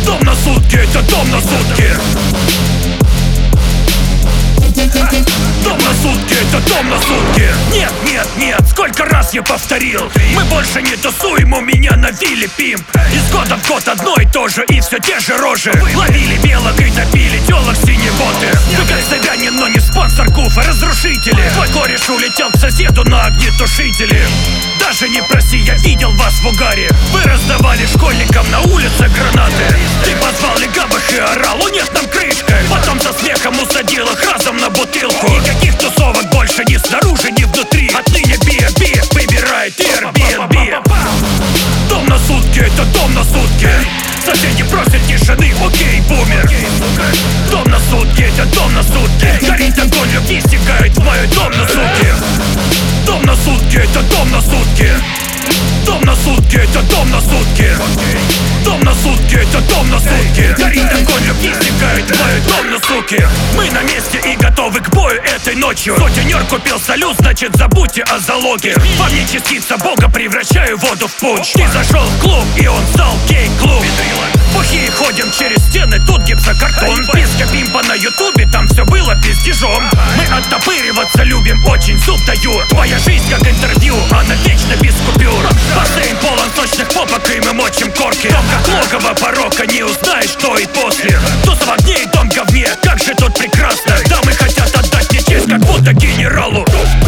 Дом на сутки, это дом на сутки. Дом на сутки, это дом на сутки. Нет, нет, нет, сколько раз я повторил: мы больше не тусуем, у меня на вилле пимп. Из года в год одно и то же, и все те же рожи. Ловили белок и топили телок синие боты. Вы как славянин, но не спонсор Куфа, разрушители. Твой кореш улетел к соседу на огнетушителе. Даже не проси, я видел вас в угаре. Вы раздавали школьникам на улице гранаты. Ты позвал легавых и орал: о нет, нам крышка. Потом со смехом усадил их разом на бутылку. Никаких тусовок больше ни снаружи, ни внутри. Отныне B&B выбирает Airbnb. Дом на сутки, это дом на сутки. Соседи просят тишины, окей, бумер. Дом на сутки, это дом на сутки. Горит огонь, любви стекает в мой дом на сутки. Дом на сутки, это дом на сутки. Дом на сутки, это дом на сутки. Дом на сутки, это дом на сутки. Горит огонь, любви стекает в мой дом на суки. Мы на месте и готовы к бою этой ночью. Сутенер купил салют, значит забудьте о залоге. Во мне частица бога, превращаю воду в пунш. Ты зашел в клуб, и он стал гей-клуб. Бухие ходим через стены, тут гипсокартон. Писка пимпа на ютубе, там все было пиздежом. Мы оттопыриваться любим, очень зуб даю. Твоя жизнь как интервью, она вечно без купюр. Бассейн полон сочных попок, и мы мочим корки. Дом как логово порока, не узнаешь, что и после. Туз в огне и дом в говне, как же тут прекрасно. Дамы хотят отдать мне честь, как будто генералу.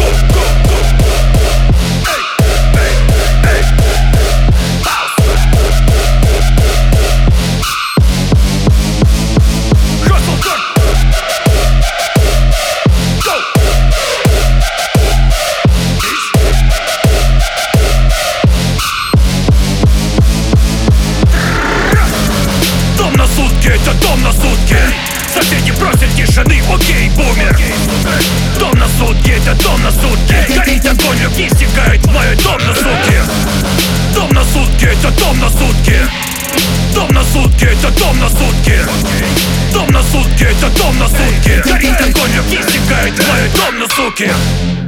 Это дом на сутки. Соседи просят тишины, окей, бумер. Дом на сутки, это дом на сутки. Горит огонь, любви стекает в мой дом на сутки. Дом на сутки, это дом на сутки. Дом на сутки, это дом на сутки. Дом на сутки, это дом на сутки. Горит огонь, любви стекает в мой дом на сутки.